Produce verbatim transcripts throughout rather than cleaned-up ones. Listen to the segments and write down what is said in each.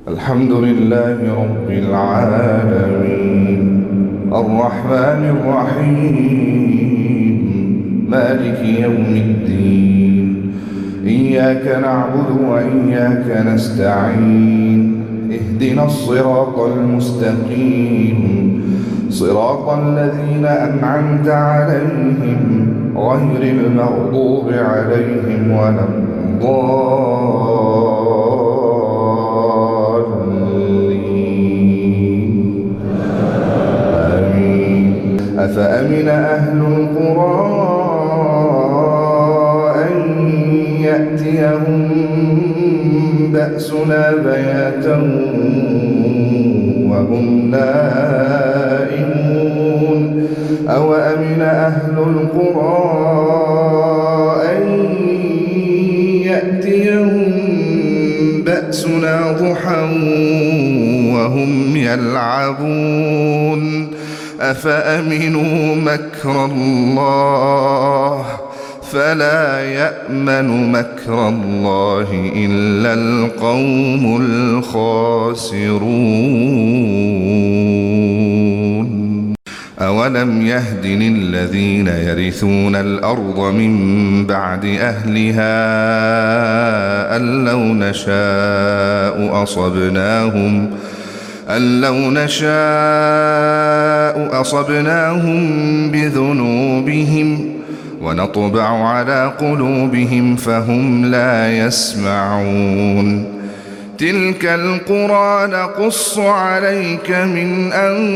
الحمد لله رب العالمين الرحمن الرحيم مالك يوم الدين إياك نعبد وإياك نستعين اهدنا الصراط المستقيم صراط الذين أنعمت عليهم غير المغضوب عليهم ولا الضالين. أفأمن أهل القرى أن يأتيهم بأسنا بياتا وهم نائمون أوأمن أهل القرى أن يأتيهم بأسنا ضحى وهم يلعبون أفأمنوا مكر الله فلا يأمن مكر الله إلا القوم الخاسرون أولم يهد للذين يرثون الأرض من بعد أهلها أن لو نشاء أصبناهم أن لو نشاء أصبناهم بذنوبهم ونطبع على قلوبهم فهم لا يسمعون تلك القرى نقص عليك من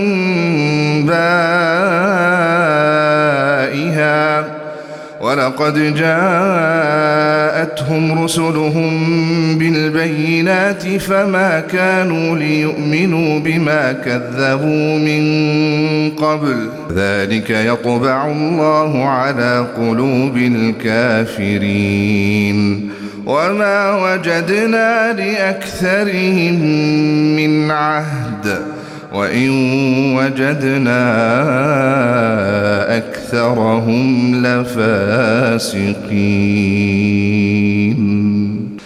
أنبائها ولقد جاءتهم رسلهم بالبينات فما كانوا ليؤمنوا بما كذبوا من قبل ذلك يطبع الله على قلوب الكافرين وما وجدنا لأكثرهم من عهد وإن وجدنا أكثرهم لفاسقين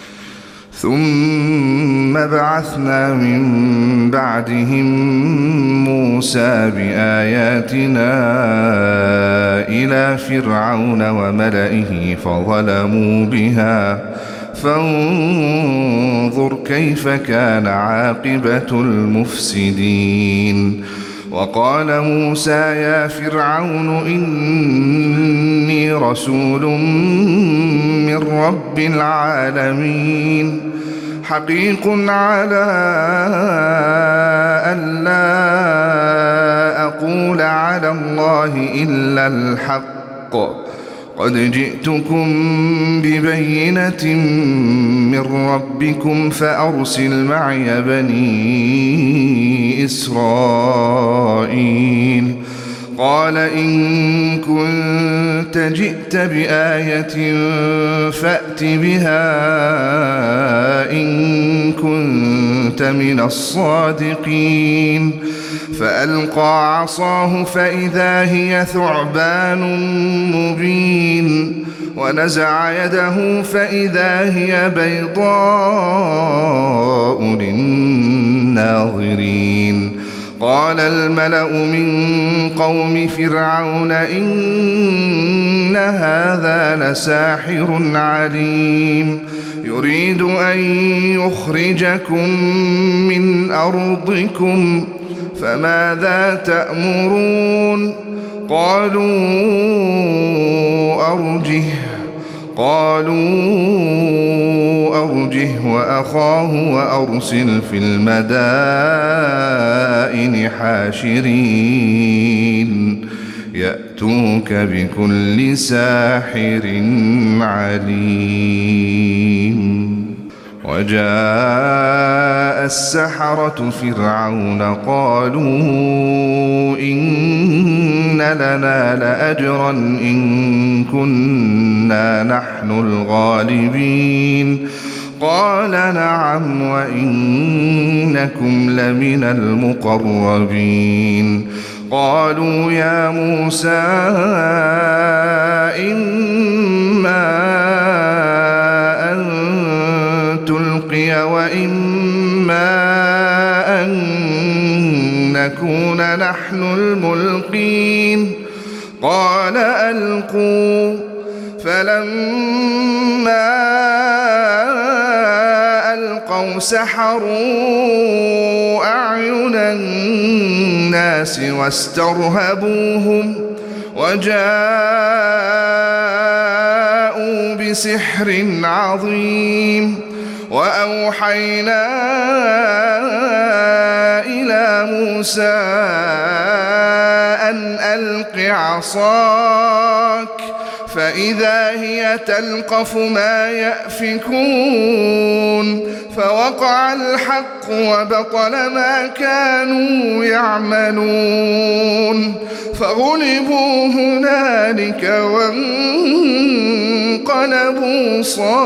ثم بعثنا من بعدهم موسى بآياتنا إلى فرعون وملئه فظلموا بها فانظر كيف كان عاقبة المفسدين وقال موسى يا فرعون إني رسول من رب العالمين حقيق على أن لا أقول على الله إلا الحق قد جئتكم ببينة من ربكم فأرسل معي بني إسرائيل قال إن كنت جئت بآية فأت بها إن كنت من الصادقين فألقى عصاه فإذا هي ثعبان مبين ونزع يده فإذا هي بيضاء للناظرين قال الملأ من قوم فرعون إن هذا لساحر عليم يريد أن يخرجكم من أرضكم فماذا تأمرون قالوا أرجه قالوا أرجه وأخاه وأرسل في المدائن حاشرين يأتوك بكل ساحر عليم وجاء السحرة فرعون قالوا إن لنا لأجرا إن كنا نحن الغالبين قال نعم وإنكم لمن المقربين قالوا يا موسى إما أن تلقي وإما نكون نحن الملقين قال ألقوا فلما ألقوا سحروا أعين الناس واسترهبوهم وجاءوا بسحر عظيم وأوحينا إلى موسى أن ألق عصاك فإذا هي تلقف ما يأفكون فوقع الحق وبطل ما كانوا يعملون فغلبوا هنالك وانقلبوا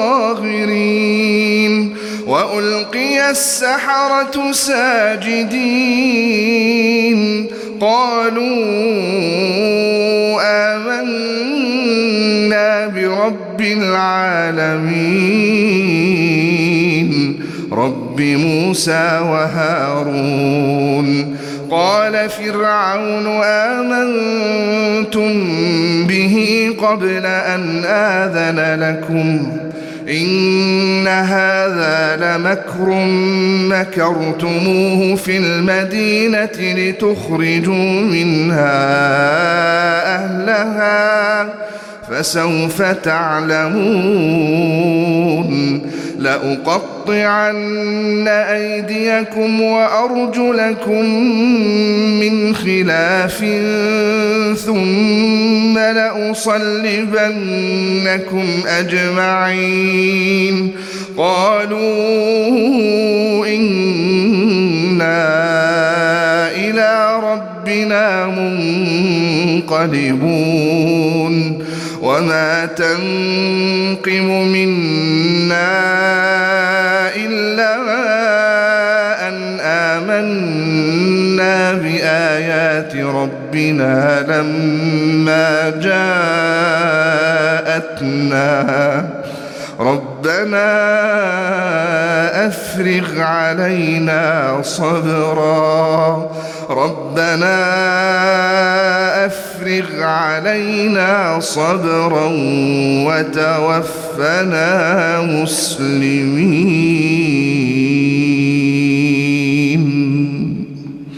صاغرين وألقي السحرة ساجدين قالوا آمنا برب العالمين رب موسى وهارون قال فرعون آمنتم به قبل أن آذن لكم إن هذا لمكر مكرتموه في المدينة لتخرجوا منها أهلها فسوف تعلمون لأقطعن أيديكم وأرجلكم من خلاف ثم لأصلبنكم أجمعين قالوا إنا إلى ربنا منقلبون وما تنقم منا إلا أن آمنا بآيات ربنا لما جاءتنا ربنا أفرغ علينا صبرا ربنا أفرغ علينا صبرا وتوفنا مسلمين.